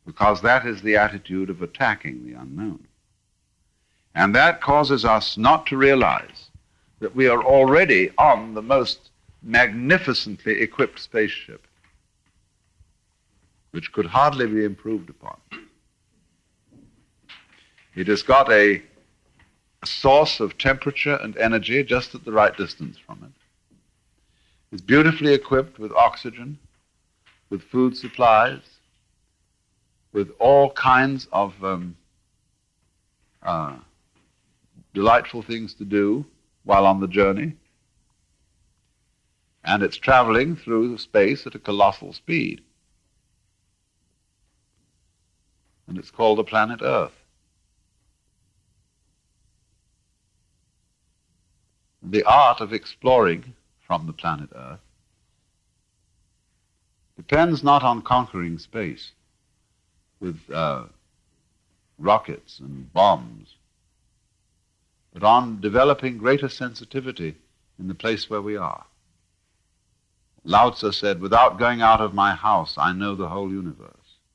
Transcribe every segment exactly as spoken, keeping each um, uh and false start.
because that is the attitude of attacking the unknown. And that causes us not to realize that we are already on the most magnificently equipped spaceship, which could hardly be improved upon. It has got a, a source of temperature and energy just at the right distance from it. It's beautifully equipped with oxygen, with food supplies, with all kinds of um, uh, delightful things to do while on the journey. And it's traveling through space at a colossal speed. And it's called the planet Earth. The art of exploring from the planet Earth depends not on conquering space with uh, rockets and bombs, but on developing greater sensitivity in the place where we are. Lao Tzu said, "Without going out of my house, I know the whole universe."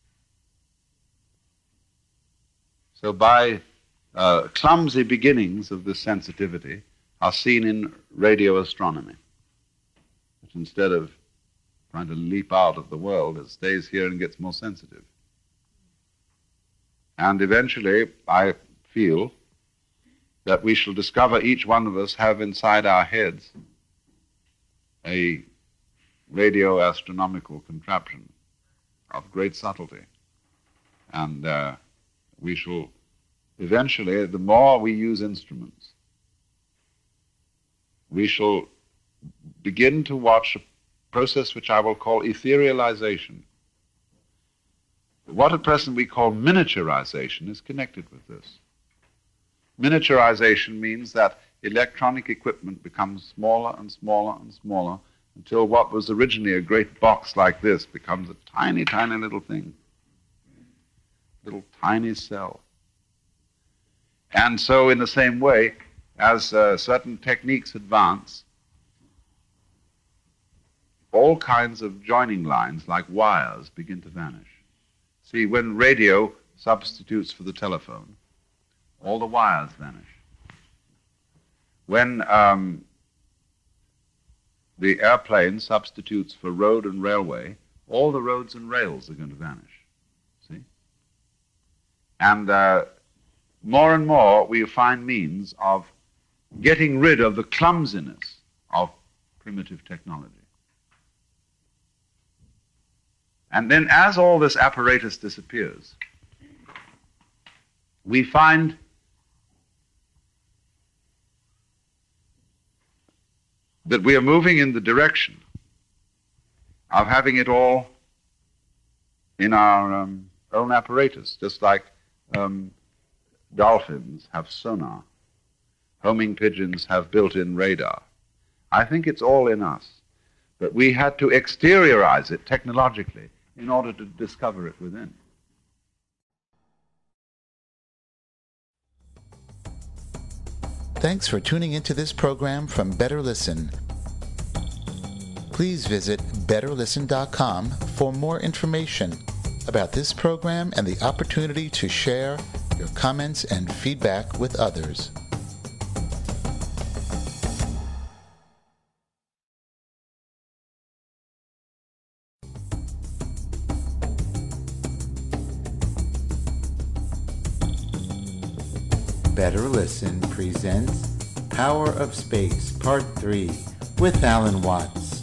So by uh, clumsy beginnings of this sensitivity are seen in radio astronomy. But instead of trying to leap out of the world, it stays here and gets more sensitive. And eventually, I feel that we shall discover each one of us have inside our heads a radio astronomical contraption of great subtlety. And uh, we shall eventually, the more we use instruments, we shall begin to watch a process which I will call etherealization. What at present we call miniaturization is connected with this. Miniaturization means that electronic equipment becomes smaller and smaller and smaller until what was originally a great box like this becomes a tiny, tiny little thing, little tiny cell. And so in the same way, as uh, certain techniques advance, all kinds of joining lines like wires begin to vanish. See, when radio substitutes for the telephone, all the wires vanish. When um, the airplane substitutes for road and railway, all the roads and rails are going to vanish. See? And uh, more and more we find means of getting rid of the clumsiness of primitive technology. And then as all this apparatus disappears, we find that we are moving in the direction of having it all in our um, own apparatus, just like um, dolphins have sonar. Homing pigeons have built-in radar. I think it's all in us, but we had to exteriorize it technologically in order to discover it within. Thanks for tuning into this program from Better Listen. Please visit better listen dot com for more information about this program and the opportunity to share your comments and feedback with others. Better Listen presents Power of Space, Part three, with Alan Watts.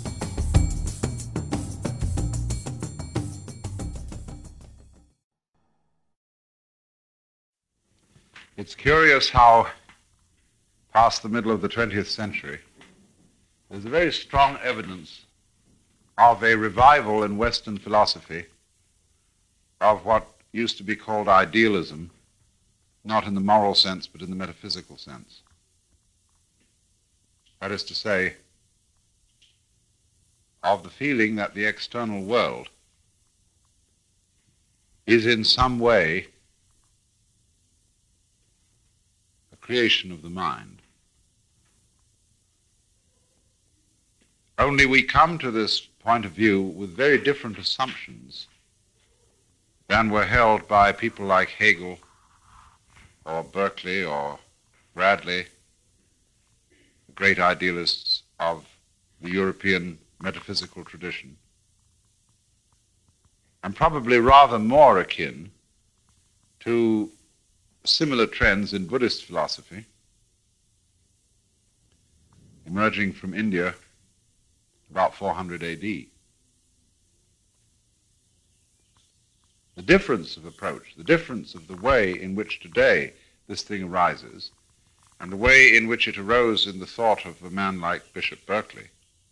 It's curious how, past the middle of the twentieth century, there's a very strong evidence of a revival in Western philosophy of what used to be called idealism, not in the moral sense, but in the metaphysical sense. That is to say, of the feeling that the external world is in some way a creation of the mind. Only we come to this point of view with very different assumptions than were held by people like Hegel or Berkeley or Bradley, the great idealists of the European metaphysical tradition, and probably rather more akin to similar trends in Buddhist philosophy emerging from India about four hundred A D. The difference of approach, the difference of the way in which today this thing arises, and the way in which it arose in the thought of a man like Bishop Berkeley,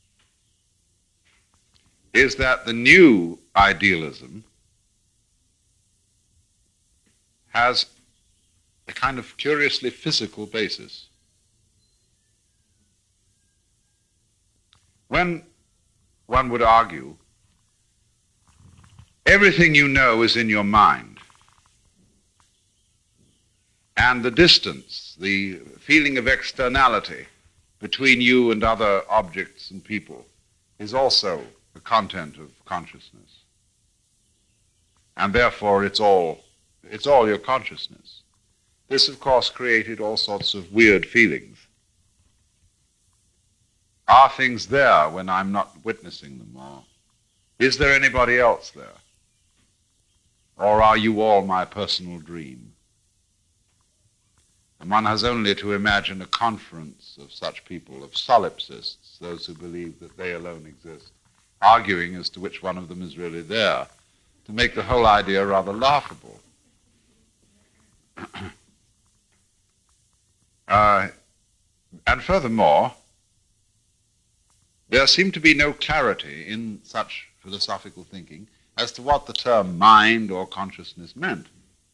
is that the new idealism has a kind of curiously physical basis. When one would argue, everything you know is in your mind, and the distance, the feeling of externality between you and other objects and people is also the content of consciousness. And therefore it's all, it's all your consciousness. This, of course, created all sorts of weird feelings. Are things there when I'm not witnessing them? Or is there anybody else there? Or are you all my personal dream? And one has only to imagine a conference of such people, of solipsists, those who believe that they alone exist, arguing as to which one of them is really there, to make the whole idea rather laughable. uh, and furthermore, there seemed to be no clarity in such philosophical thinking as to what the term mind or consciousness meant.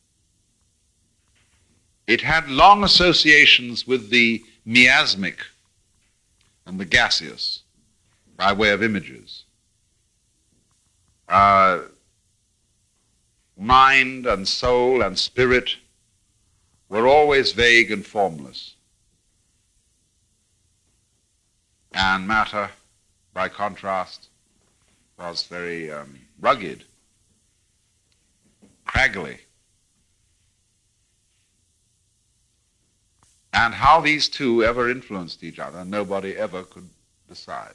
It had long associations with the miasmic and the gaseous by way of images. Uh, mind and soul and spirit were always vague and formless. And matter, by contrast, was very um, rugged, craggly. And how these two ever influenced each other, nobody ever could decide.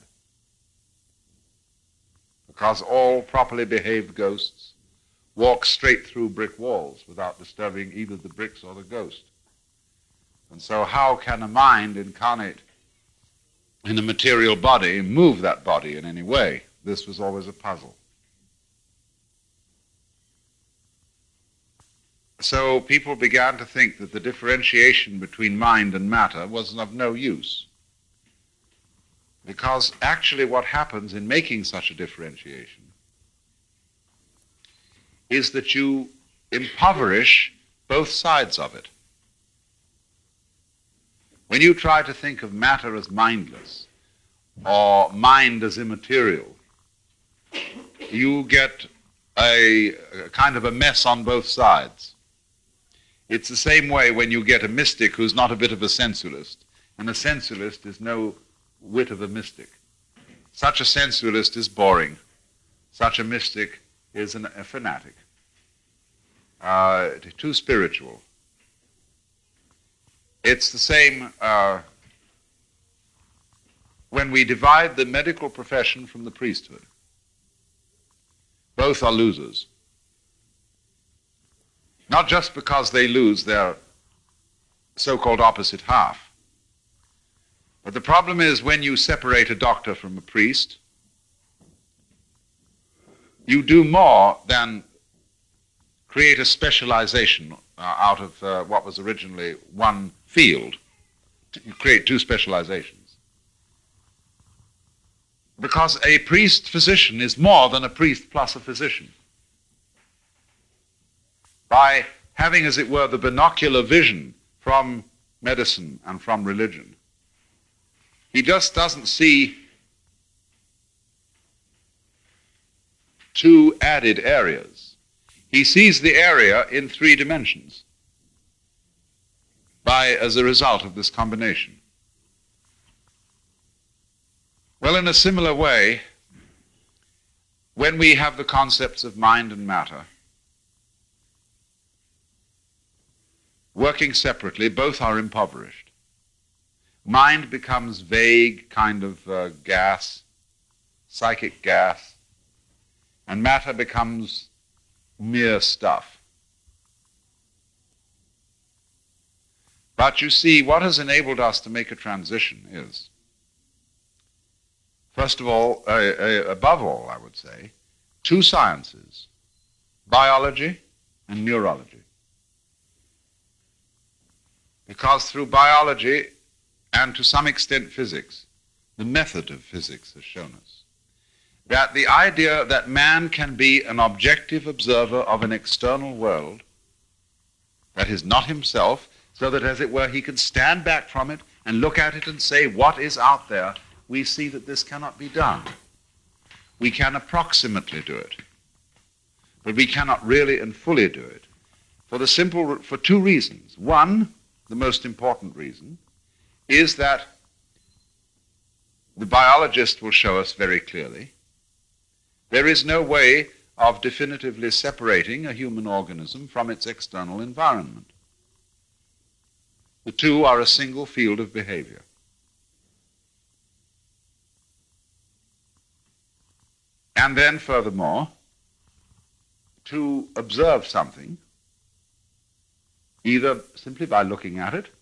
Because all properly behaved ghosts walk straight through brick walls without disturbing either the bricks or the ghost. And so how can a mind incarnate in a material body move that body in any way? This was always a puzzle. So people began to think that the differentiation between mind and matter was of no use. Because actually what happens in making such a differentiation is that you impoverish both sides of it. When you try to think of matter as mindless or mind as immaterial, you get a, a kind of a mess on both sides. It's the same way when you get a mystic who's not a bit of a sensualist, and a sensualist is no whit of a mystic. Such a sensualist is boring. Such a mystic is an, a fanatic, uh, too spiritual. It's the same uh, when we divide the medical profession from the priesthood. Both are losers. Not just because they lose their so-called opposite half, but the problem is when you separate a doctor from a priest, you do more than create a specialization uh, out of uh, what was originally one field. You create two specializations. Because a priest-physician is more than a priest plus a physician. By having, as it were, the binocular vision from medicine and from religion, he just doesn't see two added areas. He sees the area in three dimensions by, as a result of this combination. Well, in a similar way, when we have the concepts of mind and matter, working separately, both are impoverished. Mind becomes vague kind of uh, gas, psychic gas, and matter becomes mere stuff. But you see, what has enabled us to make a transition is, first of all, uh, uh, above all, I would say, two sciences, biology and neurology. Because through biology, and to some extent physics, the method of physics has shown us that the idea that man can be an objective observer of an external world that is not himself, so that, as it were, he can stand back from it and look at it and say, what is out there? We see that this cannot be done. We can approximately do it, but we cannot really and fully do it for the simple, for two reasons. One, the most important reason, is that the biologist will show us very clearly there is no way of definitively separating a human organism from its external environment. The two are a single field of behavior. And then, furthermore, to observe something, either simply by looking at it,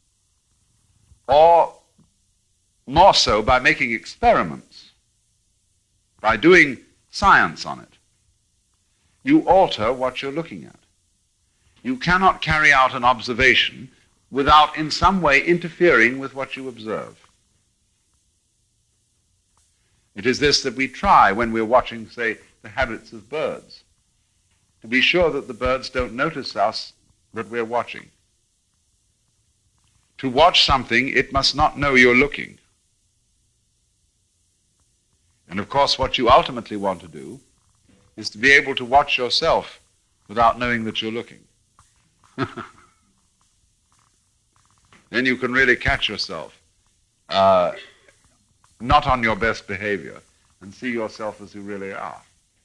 or more so by making experiments, by doing science on it, you alter what you're looking at. You cannot carry out an observation without in some way interfering with what you observe. It is this that we try when we're watching, say, the habits of birds, to be sure that the birds don't notice us, but we're watching. To watch something, it must not know you're looking. And of course, what you ultimately want to do is to be able to watch yourself without knowing that you're looking. Then you can really catch yourself uh, not on your best behavior and see yourself as you really are.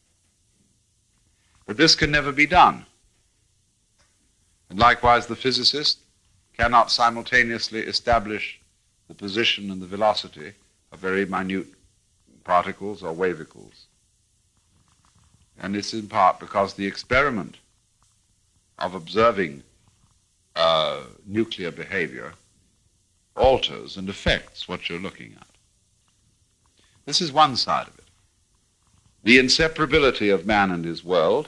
But this can never be done. And likewise, the physicist cannot simultaneously establish the position and the velocity of very minute particles or wavicles. And it's in part because the experiment of observing uh, nuclear behavior alters and affects what you're looking at. This is one side of it. The inseparability of man and his world,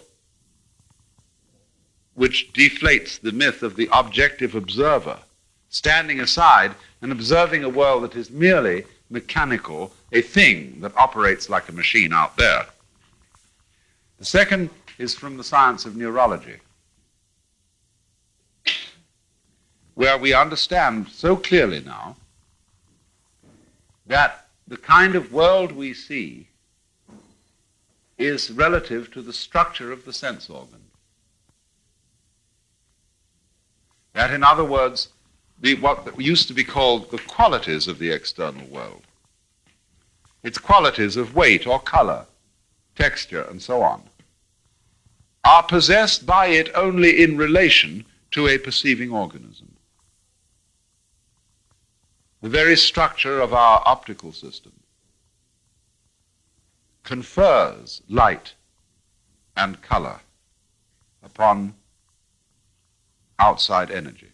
which deflates the myth of the objective observer, standing aside and observing a world that is merely mechanical, a thing that operates like a machine out there. The second is from the science of neurology, where we understand so clearly now that the kind of world we see is relative to the structure of the sense organ. That, in other words, the, what used to be called the qualities of the external world, its qualities of weight or color, texture, and so on, are possessed by it only in relation to a perceiving organism. The very structure of our optical system confers light and color upon outside energy.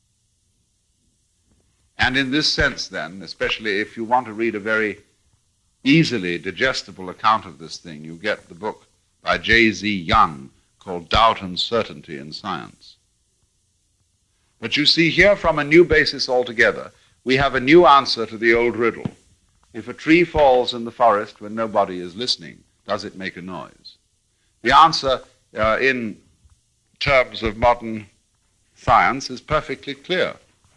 And in this sense, then, especially if you want to read a very easily digestible account of this thing, you get the book by J Z Young called Doubt and Certainty in Science. But you see here, from a new basis altogether, we have a new answer to the old riddle. If a tree falls in the forest when nobody is listening, does it make a noise? The answer uh, in terms of modern science is perfectly clear.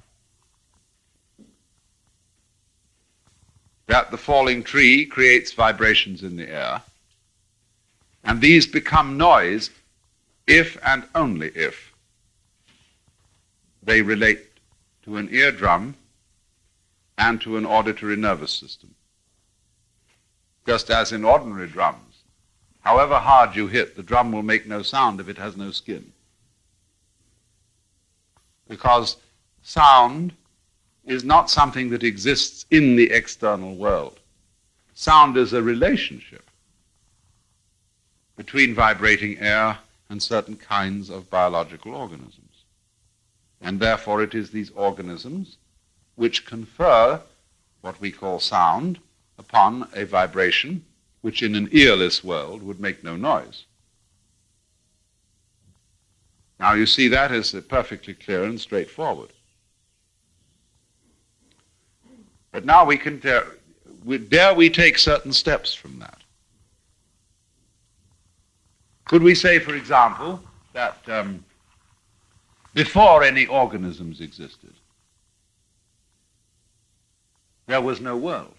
That the falling tree creates vibrations in the air, and these become noise if and only if they relate to an eardrum and to an auditory nervous system. Just as in ordinary drums, however hard you hit, the drum will make no sound if it has no skin. because sound is not something that exists in the external world. Sound is a relationship between vibrating air and certain kinds of biological organisms. And therefore it is these organisms which confer what we call sound upon a vibration which in an earless world would make no noise. Now you see, that is perfectly clear and straightforward. But now we can dare we, dare we take certain steps from that. Could we say, for example, that um, before any organisms existed, there was no world?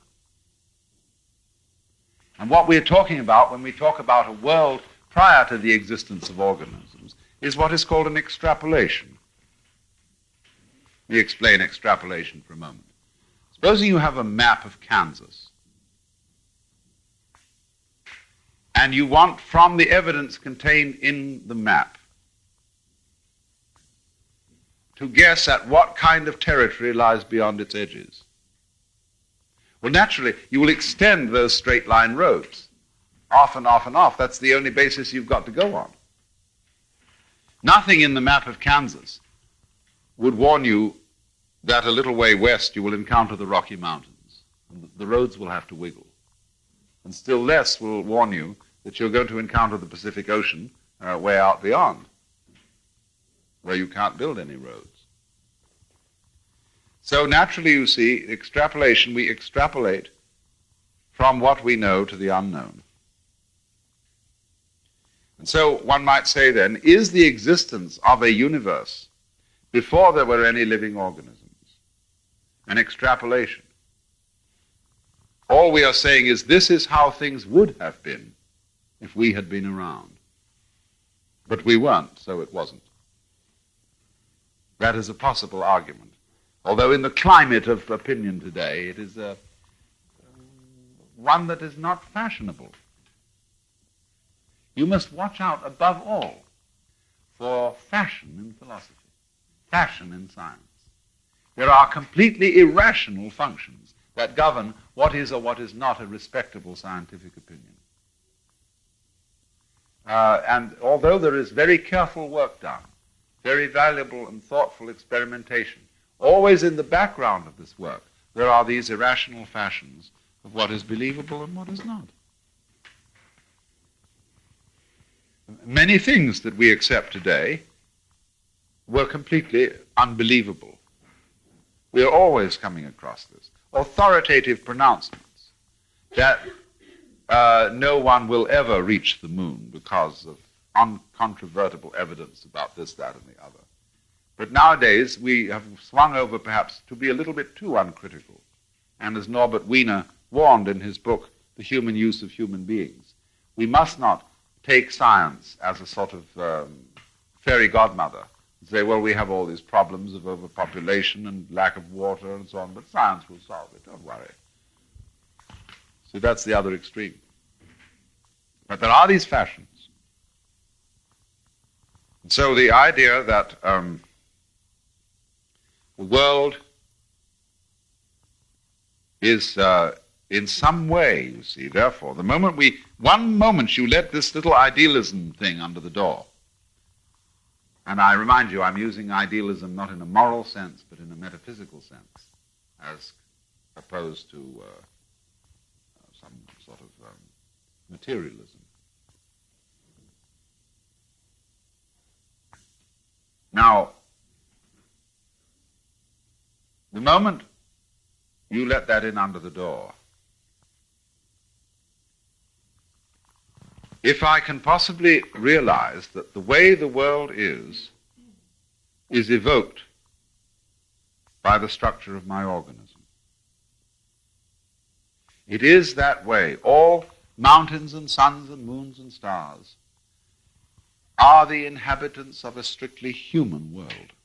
And what we're talking about when we talk about a world prior to the existence of organisms is what is called an extrapolation. Let me explain extrapolation for a moment. Supposing you have a map of Kansas, and you want, from the evidence contained in the map, to guess at what kind of territory lies beyond its edges. Well, naturally, you will extend those straight line roads, off and off and off. That's the only basis you've got to go on. Nothing in the map of Kansas would warn you that a little way west you will encounter the Rocky Mountains. The roads will have to wiggle. And still less will warn you that you're going to encounter the Pacific Ocean uh, way out beyond, where you can't build any roads. So naturally, you see, extrapolation, we extrapolate from what we know to the unknown. And so one might say then, is the existence of a universe before there were any living organisms an extrapolation? All we are saying is this is how things would have been if we had been around. But we weren't, so it wasn't. That is a possible argument. Although in the climate of opinion today, it is a, one that is not fashionable. You must watch out, above all, for fashion in philosophy, fashion in science. There are completely irrational functions that govern what is or what is not a respectable scientific opinion. Uh, and although there is very careful work done, very valuable and thoughtful experimentation, always in the background of this work, there are these irrational fashions of what is believable and what is not. Many things that we accept today were completely unbelievable. We are always coming across this. Authoritative pronouncements that uh, no one will ever reach the moon because of uncontrovertible evidence about this, that, and the other. But nowadays we have swung over perhaps to be a little bit too uncritical. And as Norbert Wiener warned in his book, The Human Use of Human Beings, we must not take science as a sort of um, fairy godmother and say, well, we have all these problems of overpopulation and lack of water and so on, but science will solve it, don't worry. So that's the other extreme. But there are these fashions. And so the idea that um, the world is uh, in some way, you see, therefore, the moment we, one moment you let this little idealism thing under the door, and I remind you, I'm using idealism not in a moral sense, but in a metaphysical sense, as opposed to uh, some sort of um, materialism. Now, the moment you let that in under the door, if I can possibly realize that the way the world is, is evoked by the structure of my organism. It is that way. All mountains and suns and moons and stars are the inhabitants of a strictly human world.